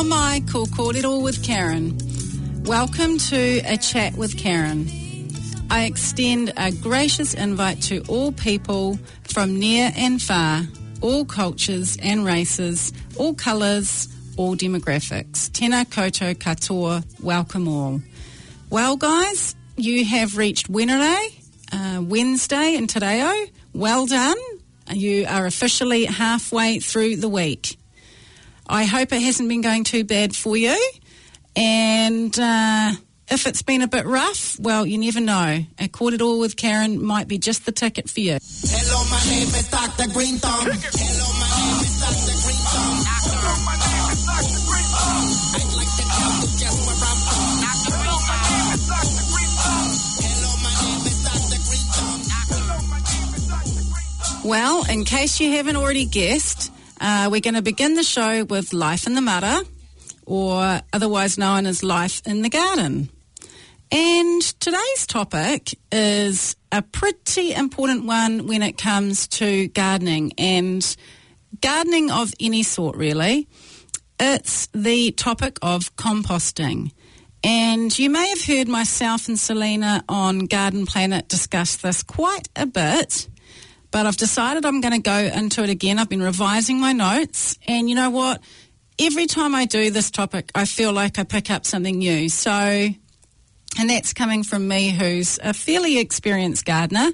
mai, ko kōrero with Karen. Welcome to A Chat with Karen. I extend a gracious invite to all people from near and far, all cultures and races, all colours, all demographics. Tēnā koutou katoa, welcome all. Well, guys, you have reached Wenere, Wednesday in Te Reo. Well done. You are officially halfway through the week. I hope it hasn't been going too bad for you. And if it's been a bit rough, well, you never know. A Kōrero with Karen might be just the ticket for you. Hello, my name is Dr. Green Thumb. Hello, my name is Dr. Green Thumb. Hello, my name is Dr. Green Thumb. I'd like to tell you just where I'm from. Hello, my name is Dr. Green Thumb. Hello, my name is Dr. Green Thumb. Hello, my name is Dr. Green Thumb. Well, in case you haven't already guessed, we're going to begin the show with Life in the Mara, or otherwise known as Life in the Garden. And today's topic is a pretty important one when it comes to gardening, and gardening of any sort, really. It's the topic of composting. And you may have heard myself and Selena on Garden Planet discuss this quite a bit, but I've decided I'm going to go into it again. I've been revising my notes, and you know what? Every time I do this topic, I feel like I pick up something new. So, and that's coming from me, who's a fairly experienced gardener.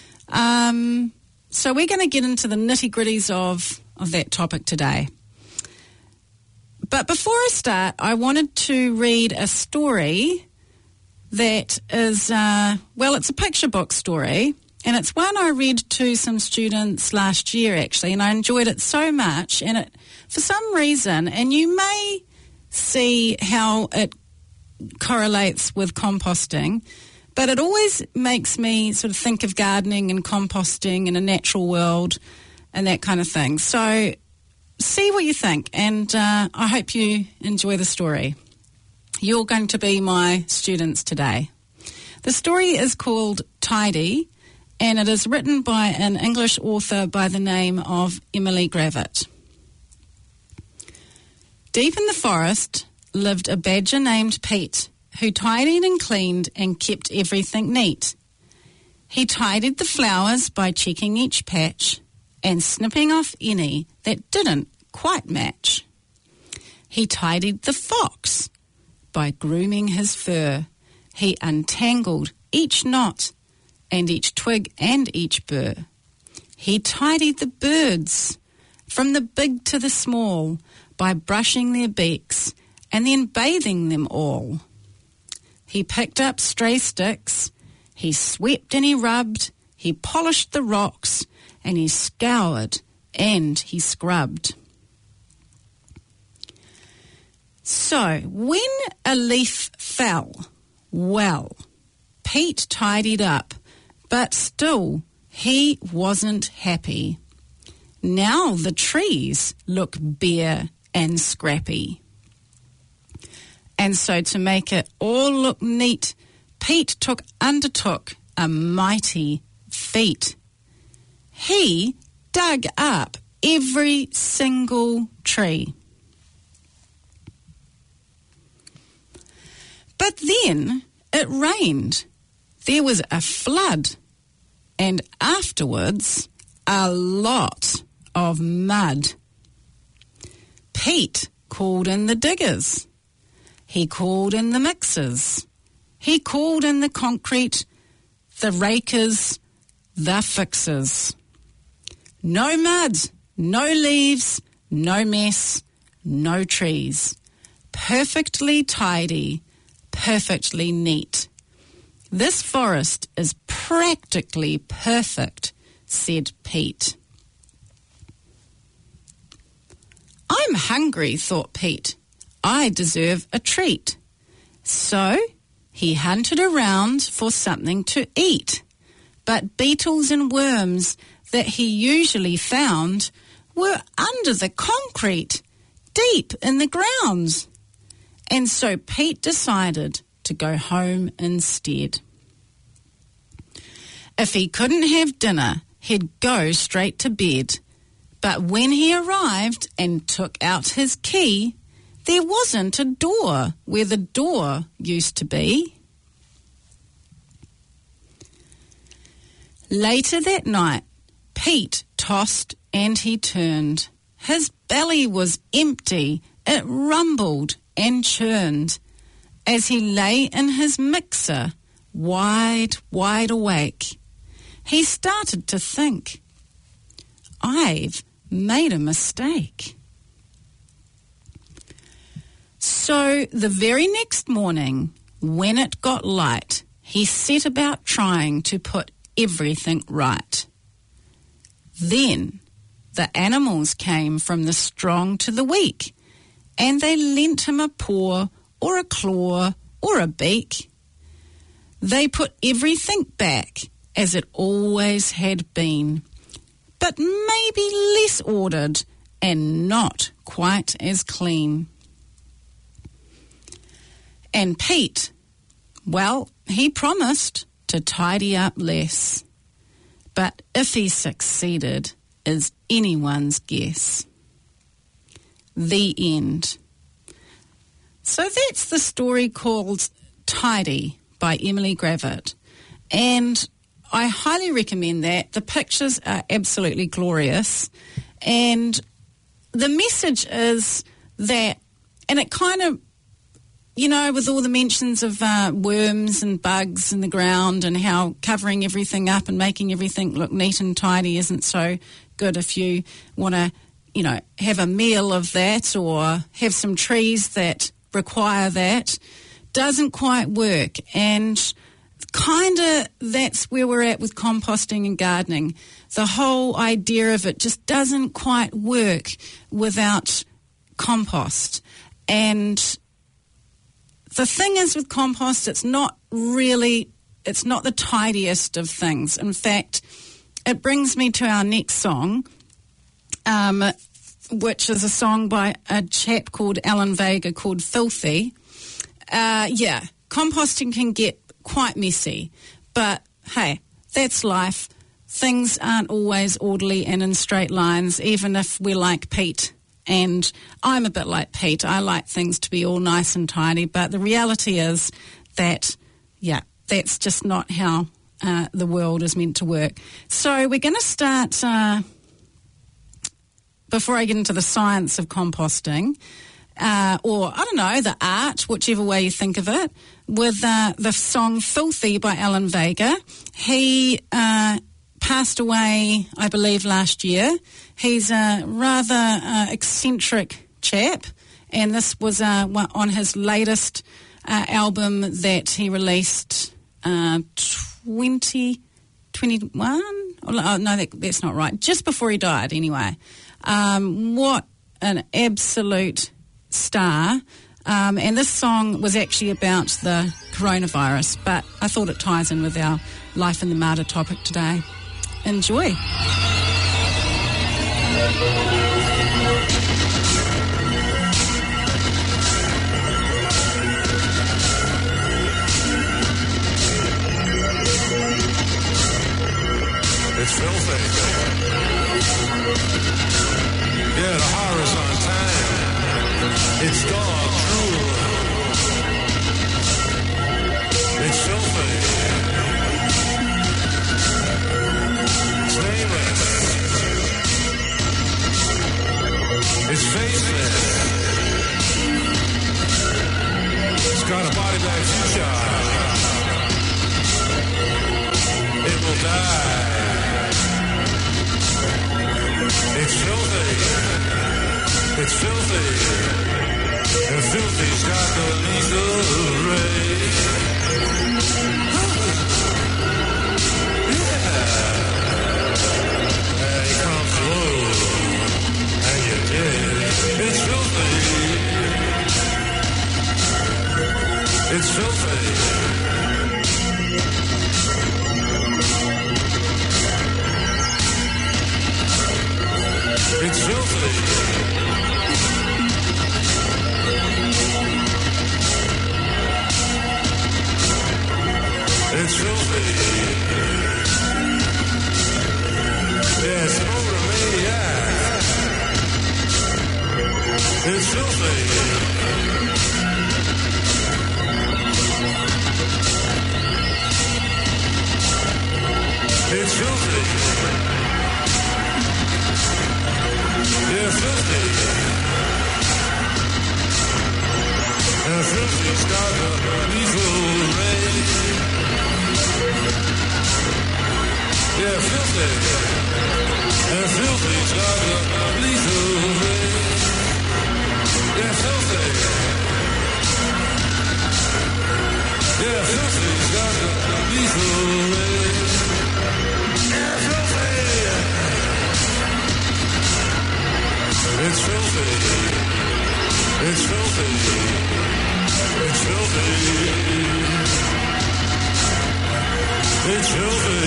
So we're going to get into the nitty-gritties of that topic today. But before I start, I wanted to read a story that is, it's a picture book story. And it's one I read to some students last year, actually, and I enjoyed it so much. And it, for some reason, and you may see how it correlates with composting, but it always makes me sort of think of gardening and composting in a natural world and that kind of thing. So see what you think, and I hope you enjoy the story. You're going to be my students today. The story is called Tidy, and it is written by an English author by the name of Emily Gravett. Deep in the forest lived a badger named Pete, who tidied and cleaned and kept everything neat. He tidied the flowers by checking each patch and snipping off any that didn't quite match. He tidied the fox by grooming his fur. He untangled each knot and each twig and each burr. He tidied the birds from the big to the small by brushing their beaks and then bathing them all. He picked up stray sticks, he swept and he rubbed, he polished the rocks, and he scoured and he scrubbed. So, when a leaf fell, well, Pete tidied up, but still he wasn't happy. Now the trees look bare and scrappy. And so to make it all look neat, Pete undertook a mighty feat. He dug up every single tree. But then it rained. There was a flood, and afterwards a lot of mud. Pete called in the diggers. He called in the mixers. He called in the concrete, the rakers, the fixers. No mud, no leaves, no mess, no trees. Perfectly tidy, perfectly neat. This forest is practically perfect, said Pete. I'm hungry, thought Pete. I deserve a treat. So he hunted around for something to eat. But beetles and worms that he usually found were under the concrete, deep in the ground. And so Pete decided to go home instead. If he couldn't have dinner, he'd go straight to bed. But when he arrived and took out his key, there wasn't a door where the door used to be. Later that night, Pete tossed and he turned. His belly was empty. It rumbled and churned as he lay in his mixer, wide awake. He started to think, I've made a mistake. So the very next morning, when it got light, he set about trying to put everything right. Then the animals came from the strong to the weak, and they lent him a paw or a claw or a beak. They put everything back as it always had been, but maybe less ordered and not quite as clean. And Pete, well, he promised to tidy up less, but if he succeeded is anyone's guess. The end. So that's the story called Tidy by Emily Gravett, and I highly recommend that. The pictures are absolutely glorious, and the message is that, and it kind of, you know, with all the mentions of worms and bugs in the ground and how covering everything up and making everything look neat and tidy isn't so good if you want to, you know, have a meal of that or have some trees that require that, doesn't quite work. And kind of that's where we're at with composting and gardening. The whole idea of it just doesn't quite work without compost. And the thing is with compost, it's not the tidiest of things. In fact, it brings me to our next song, which is a song by a chap called Alan Vega called Filthy. Composting can get quite messy, but hey, that's life. Things aren't always orderly and in straight lines, even if we're like Pete. And I'm a bit like Pete. I like things to be all nice and tidy, but the reality is that, that's just not how the world is meant to work. So we're going to start, before I get into the science of composting, or, I don't know, the art, whichever way you think of it, with the song Filthy by Alan Vega. He passed away, I believe, last year. He's a rather eccentric chap, and this was on his latest album that he released 2021? Oh, no, that's not right. Just before he died, anyway. What an absolute star. And this song was actually about the coronavirus, but I thought it ties in with our Life in the Martyr topic today. Enjoy. It's filthy. Yeah, the horror's on time. It's dog drool. It's filthy. It's nameless. It's faceless. It's got a body bag future. It will die. It's filthy. It's filthy. And filthy's got the lethal ray. Yeah. And he comes low. And you're dead. It's filthy. It's filthy. It's filthy. It's filthy. Yeah, it's over me, yeah. It's filthy. filthy. And filthy's got a lethal ray. Yeah, filthy. And filthy's got a lethal ray. Yeah, filthy. Yeah, filthy's got a lethal ray. Yeah, filthy. It's filthy. It's filthy. It's filthy. It's filthy.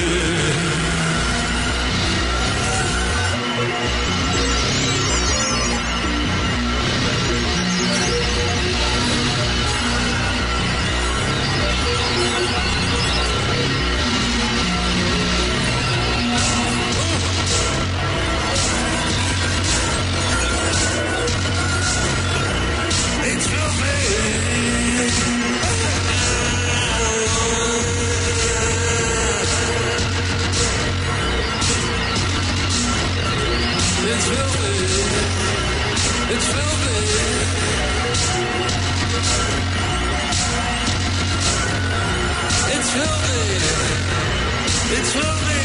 It's filthy. It's filthy. It's filthy. It's filthy. It's filthy.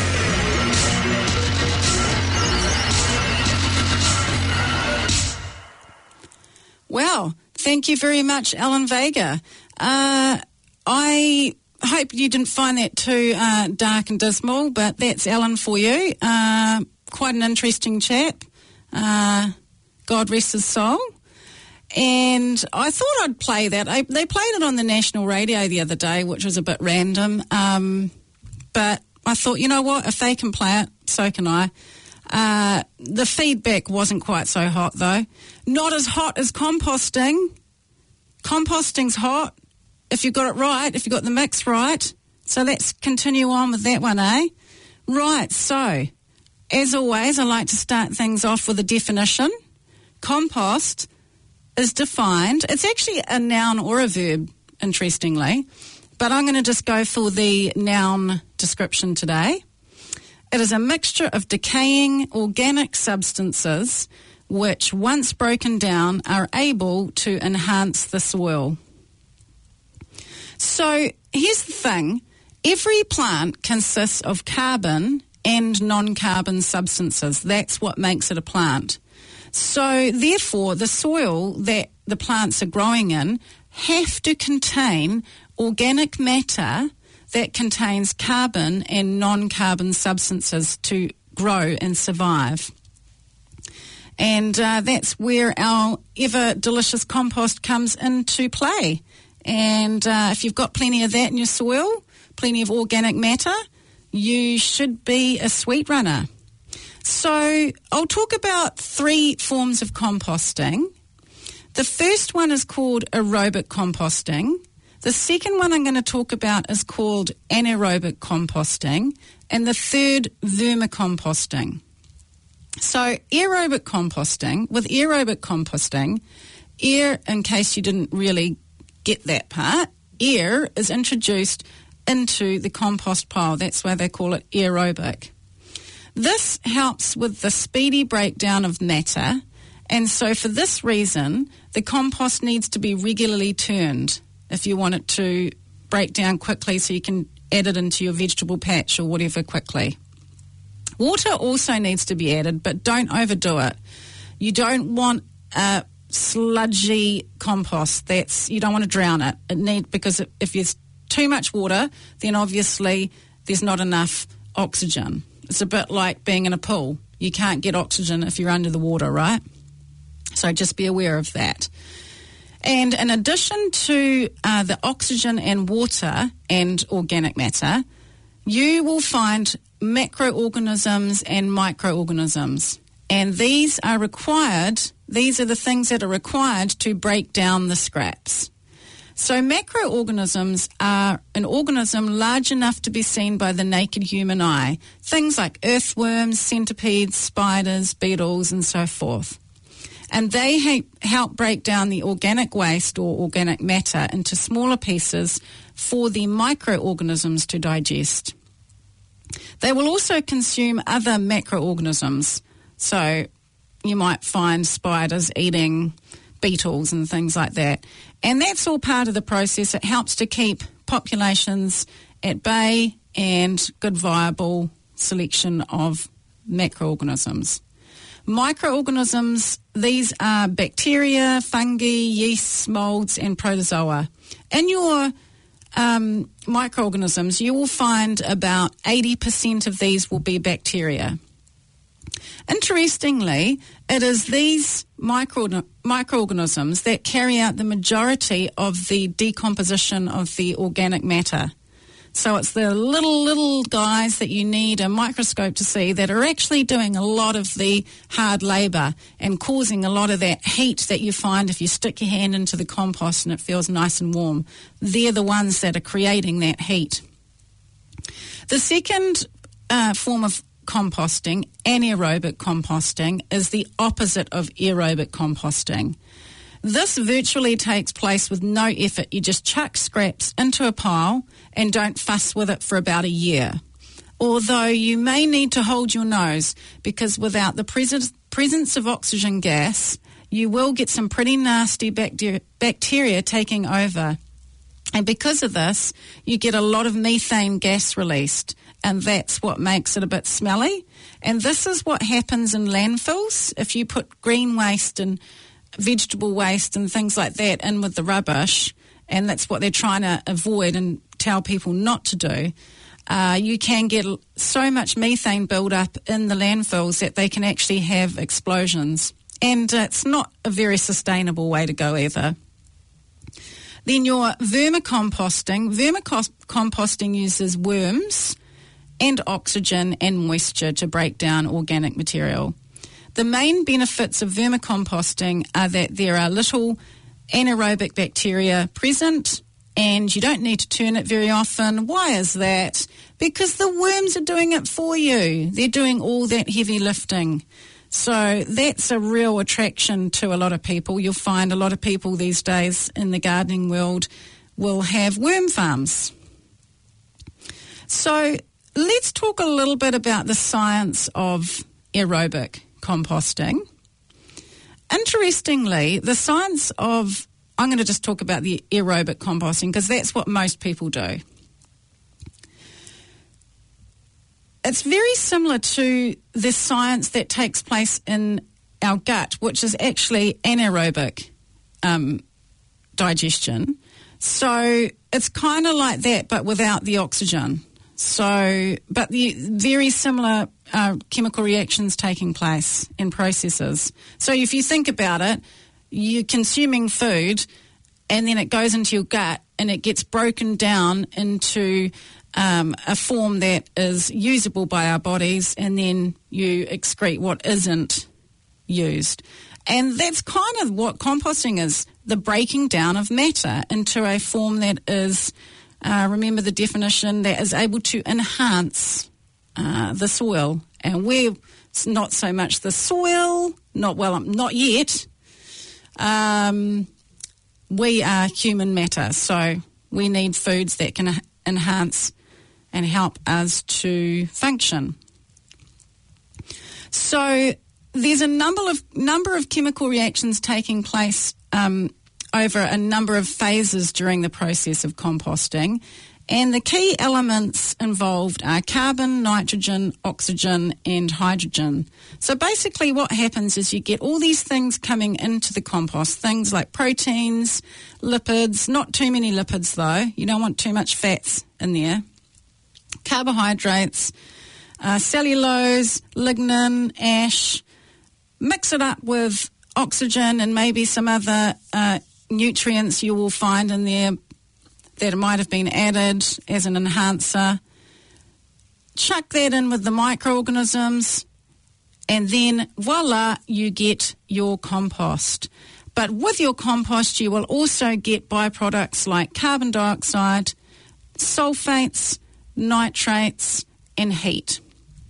Well, thank you very much, Alan Vega. I hope you didn't find that too dark and dismal, but that's Alan for you. Quite an interesting chap. God rest his soul. And I thought I'd play that. They played it on the national radio the other day, which was a bit random. But I thought, you know what? If they can play it, so can I. The feedback wasn't quite so hot, though. Not as hot as composting. Composting's hot if you got it right, if you got the mix right. So let's continue on with that one, eh? Right, so as always, I like to start things off with a definition. Compost is defined. It's actually a noun or a verb, interestingly, but I'm going to just go for the noun description today. It is a mixture of decaying organic substances which, once broken down, are able to enhance the soil. So here's the thing. Every plant consists of carbon and non-carbon substances. That's what makes it a plant. So therefore, the soil that the plants are growing in have to contain organic matter that contains carbon and non-carbon substances to grow and survive. And that's where our ever-delicious compost comes into play. And if you've got plenty of that in your soil, plenty of organic matter, you should be a sweet runner. So I'll talk about 3 forms of composting. The first one is called aerobic composting. The second one I'm going to talk about is called anaerobic composting. And the third, vermicomposting. So aerobic composting, with aerobic composting, air, in case you didn't really get that part, air is introduced into the compost pile. That's why they call it aerobic. This helps with the speedy breakdown of matter, and so for this reason, the compost needs to be regularly turned if you want it to break down quickly so you can add it into your vegetable patch or whatever quickly. Water also needs to be added, but don't overdo it. You don't want a sludgy compost. You don't want to drown it. Because if there's too much water, then obviously there's not enough oxygen. It's a bit like being in a pool. You can't get oxygen if you're under the water, right? So just be aware of that. And in addition to the oxygen and water and organic matter, you will find macroorganisms and microorganisms. And these are the things that are required to break down the scraps. So macroorganisms are an organism large enough to be seen by the naked human eye. Things like earthworms, centipedes, spiders, beetles, and so forth. And they help break down the organic waste or organic matter into smaller pieces for the microorganisms to digest. They will also consume other macroorganisms. So you might find spiders eating beetles and things like that. And that's all part of the process. It helps to keep populations at bay and good viable selection of macroorganisms. Microorganisms, these are bacteria, fungi, yeasts, molds and protozoa. In your microorganisms, you will find about 80% of these will be bacteria. Interestingly, it is these microorganisms that carry out the majority of the decomposition of the organic matter. So it's the little guys that you need a microscope to see that are actually doing a lot of the hard labour and causing a lot of that heat that you find if you stick your hand into the compost and it feels nice and warm. They're the ones that are creating that heat. The second form of composting, anaerobic composting, is the opposite of aerobic composting. This virtually takes place with no effort. You just chuck scraps into a pile and don't fuss with it for about a year. Although you may need to hold your nose, because without the presence of oxygen gas, you will get some pretty nasty bacteria taking over. And because of this, you get a lot of methane gas released, and that's what makes it a bit smelly. And this is what happens in landfills. If you put green waste and vegetable waste and things like that in with the rubbish, and that's what they're trying to avoid and tell people not to do, you can get so much methane build up in the landfills that they can actually have explosions. And it's not a very sustainable way to go either. Then your vermicomposting. Vermicomposting uses worms and oxygen and moisture to break down organic material. The main benefits of vermicomposting are that there are little anaerobic bacteria present and you don't need to turn it very often. Why is that? Because the worms are doing it for you. They're doing all that heavy lifting. So that's a real attraction to a lot of people. You'll find a lot of people these days in the gardening world will have worm farms. So let's talk a little bit about the science of aerobic composting. Interestingly, the science of, I'm going to just talk about the aerobic composting because that's what most people do. It's very similar to the science that takes place in our gut, which is actually anaerobic digestion. So it's kind of like that, but without the oxygen. So, but the very similar chemical reactions taking place in processes. So if you think about it, you're consuming food and then it goes into your gut and it gets broken down into a form that is usable by our bodies, and then you excrete what isn't used. And that's kind of what composting is, the breaking down of matter into a form that is, remember the definition, that is able to enhance the soil. And we're not so much the soil, not yet. We are human matter, so we need foods that can enhance and help us to function. So there's a number of chemical reactions taking place over a number of phases during the process of composting, and the key elements involved are carbon, nitrogen, oxygen and hydrogen. So basically what happens is you get all these things coming into the compost, things like proteins, lipids, not too many lipids though, you don't want too much fats in there, carbohydrates, cellulose, lignin, ash. Mix it up with oxygen and maybe some other nutrients you will find in there that might have been added as an enhancer. Chuck that in with the microorganisms and then voila, you get your compost. But with your compost you will also get byproducts like carbon dioxide, sulfates, nitrates and heat.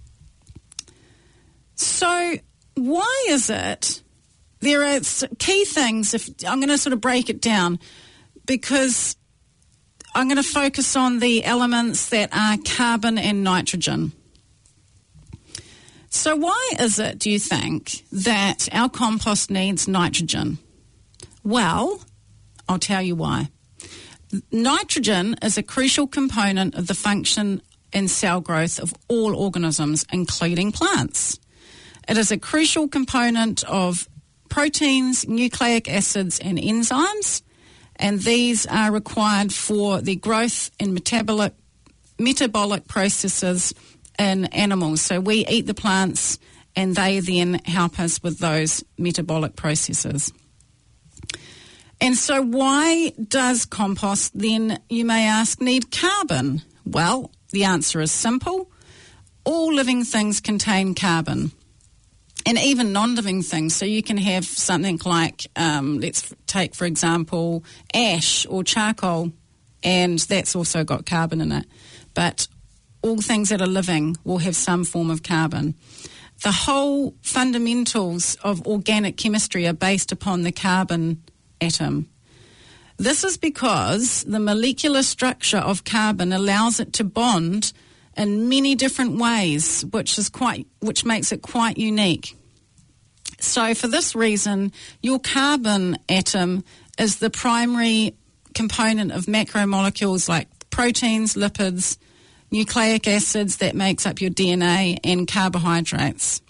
So why is it? There are key things, I'm going to sort of break it down, because I'm going to focus on the elements that are carbon and nitrogen. So why is it, do you think, that our compost needs nitrogen? Well, I'll tell you why. Nitrogen is a crucial component of the function and cell growth of all organisms, including plants. It is a crucial component of proteins, nucleic acids, and enzymes, and these are required for the growth and metabolic processes in animals. So we eat the plants, and they then help us with those metabolic processes. And so why does compost then, you may ask, need carbon? Well, the answer is simple. All living things contain carbon, and even non-living things. So you can have something like, let's take, for example, ash or charcoal, and that's also got carbon in it. But all things that are living will have some form of carbon. The whole fundamentals of organic chemistry are based upon the carbon atom. This is because the molecular structure of carbon allows it to bond in many different ways, which makes it quite unique. So for this reason, your carbon atom is the primary component of macromolecules like proteins, lipids, nucleic acids that makes up your DNA, and carbohydrates.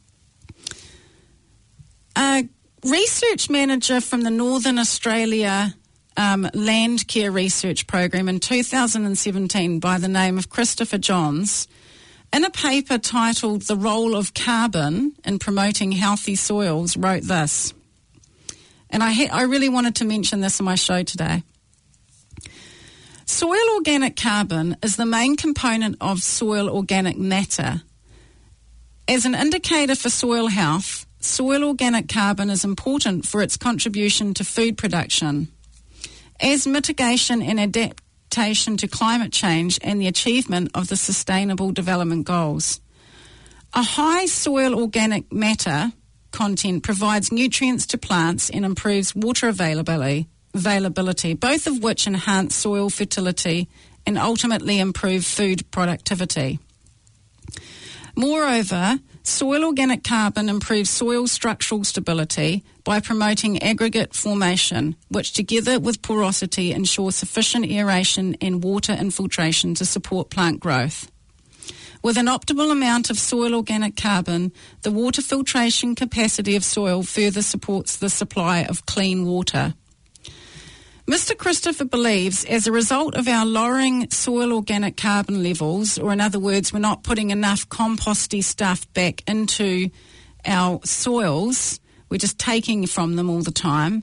Research manager from the Northern Australia Land Care Research Program in 2017 by the name of Christopher Johns, in a paper titled The Role of Carbon in Promoting Healthy Soils, wrote this. And I really wanted to mention this in my show today. Soil organic carbon is the main component of soil organic matter. As an indicator for soil health, soil organic carbon is important for its contribution to food production, as mitigation and adaptation to climate change and the achievement of the Sustainable Development Goals. A high soil organic matter content provides nutrients to plants and improves water availability, both of which enhance soil fertility and ultimately improve food productivity. Moreover, soil organic carbon improves soil structural stability by promoting aggregate formation, which together with porosity ensure sufficient aeration and water infiltration to support plant growth. With an optimal amount of soil organic carbon, the water filtration capacity of soil further supports the supply of clean water. Mr. Christopher believes as a result of our lowering soil organic carbon levels, or in other words, we're not putting enough composty stuff back into our soils, we're just taking from them all the time.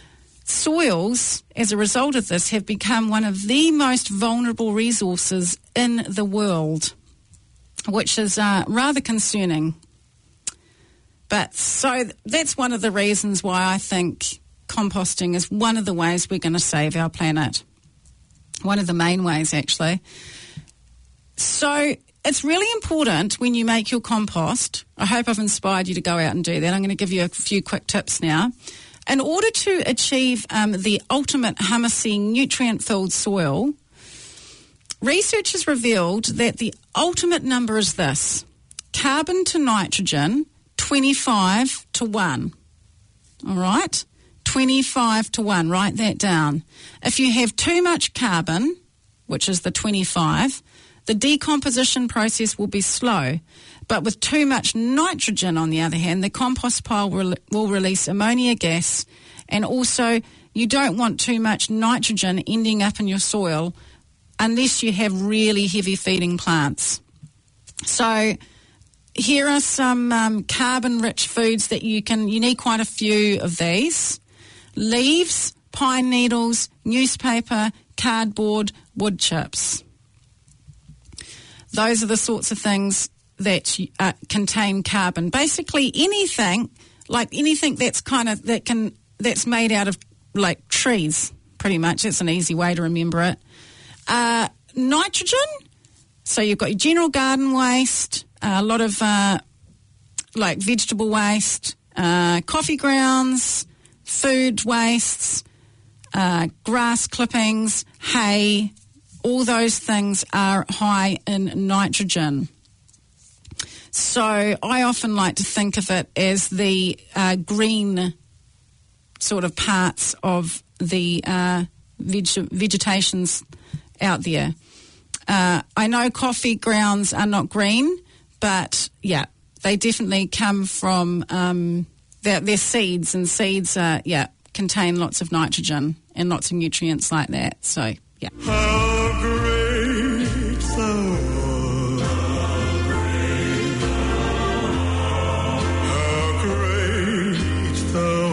Soils, as a result of this, have become one of the most vulnerable resources in the world, which is rather concerning. But so that's one of the reasons why I think composting is one of the ways we're going to save our planet. One of the main ways, actually. So it's really important when you make your compost. I hope I've inspired you to go out and do that. I'm going to give you a few quick tips now. In order to achieve the ultimate humusy, nutrient-filled soil, research has revealed that the ultimate number is this: carbon to nitrogen, 25 to 1. All right? 25 to 1, write that down. If you have too much carbon, which is the 25, the decomposition process will be slow. But with too much nitrogen, on the other hand, the compost pile will release ammonia gas, and also you don't want too much nitrogen ending up in your soil unless you have really heavy feeding plants. So here are some carbon-rich foods that you need quite a few of these. Leaves, pine needles, newspaper, cardboard, wood chips. Those are the sorts of things that contain carbon. Basically anything that's made out of like trees, pretty much. It's an easy way to remember it. Nitrogen, so you've got your general garden waste, a lot of like vegetable waste, coffee grounds, food wastes, grass clippings, hay, all those things are high in nitrogen. So I often like to think of it as the green sort of parts of the vegetations out there. I know coffee grounds are not green, but yeah, they definitely come from their seeds, and seeds contain lots of nitrogen and lots of nutrients like that. So yeah. How great thou art. How great thou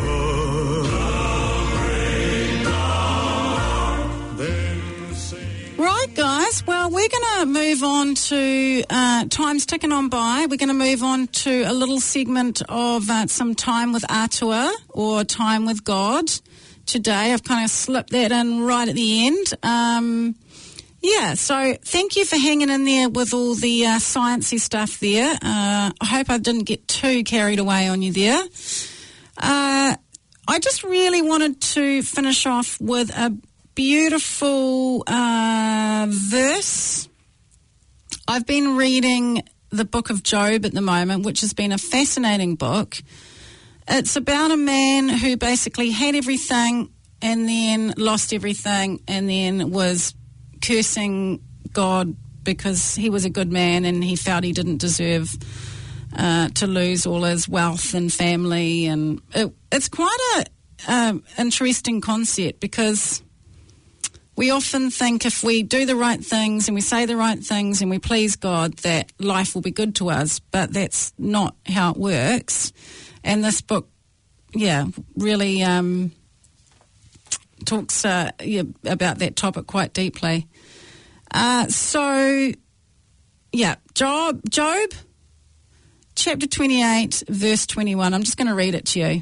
art. Then sing. Right, guys. Well, we're going to move on to time's ticking on by. We're going to move on to a little segment of some time with Atua, or time with God. Today, I've kind of slipped that in right at the end. So thank you for hanging in there with all the sciencey stuff there. I hope I didn't get too carried away on you there. I just really wanted to finish off with a beautiful verse. I've been reading the book of Job at the moment, which has been a fascinating book. It's about a man who basically had everything and then lost everything and then was cursing God because he was a good man and he felt he didn't deserve to lose all his wealth and family. And it's quite a interesting concept, because we often think if we do the right things and we say the right things and we please God, that life will be good to us, but that's not how it works. And this book, really talks about that topic quite deeply. Job, chapter 28, verse 21. I'm just going to read it to you.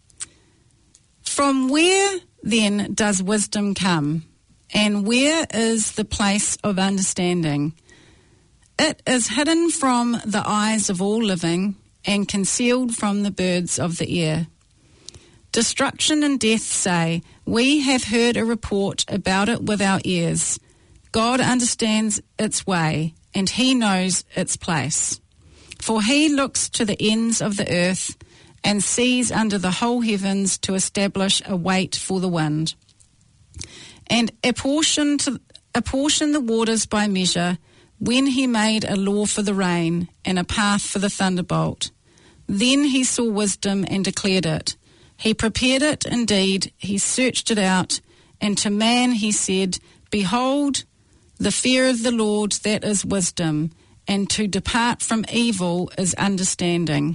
From where then does wisdom come, and where is the place of understanding? It is hidden from the eyes of all living, and concealed from the birds of the air. Destruction and death say, we have heard a report about it with our ears. God understands its way, and he knows its place. For he looks to the ends of the earth, and sees under the whole heavens to establish a weight for the wind, and apportion the waters by measure, when he made a law for the rain and a path for the thunderbolt. Then he saw wisdom and declared it. He prepared it indeed, he searched it out, and to man he said, behold, the fear of the Lord, that is wisdom, and to depart from evil is understanding.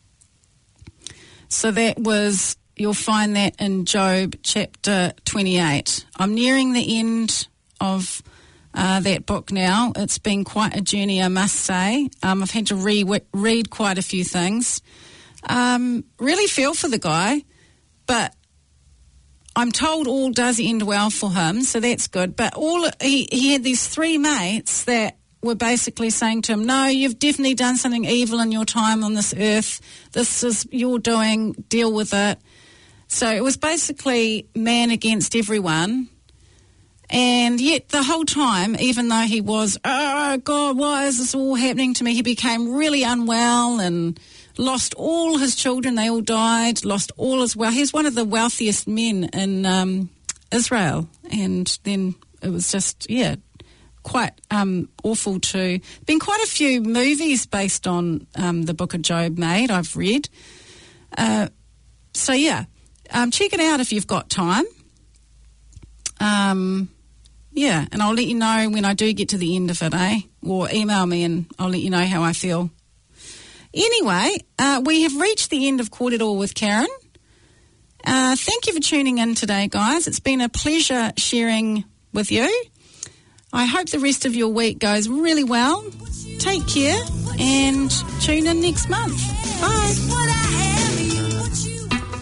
So that was, you'll find that in Job chapter 28. I'm nearing the end of that book now. It's been quite a journey, I must say. I've had to read quite a few things. Really feel for the guy, but I'm told all does end well for him, so that's good. But he had these three mates that were basically saying to him, no, you've definitely done something evil in your time on this earth. This is your doing, deal with it. So it was basically man against everyone. And yet the whole time, even though he was, oh, God, why is this all happening to me? He became really unwell and lost all his children. They all died, lost all his wealth. He's one of the wealthiest men in Israel. And then it was just, quite awful to... Been quite a few movies based on the book of Job made, I've read. Check it out if you've got time. And I'll let you know when I do get to the end of it, or email me and I'll let you know how I feel. Anyway, we have reached the end of Kōrero with Karen. Thank you for tuning in today, guys. It's been a pleasure sharing with you. I hope the rest of your week goes really well. Take care and tune in next month. Bye.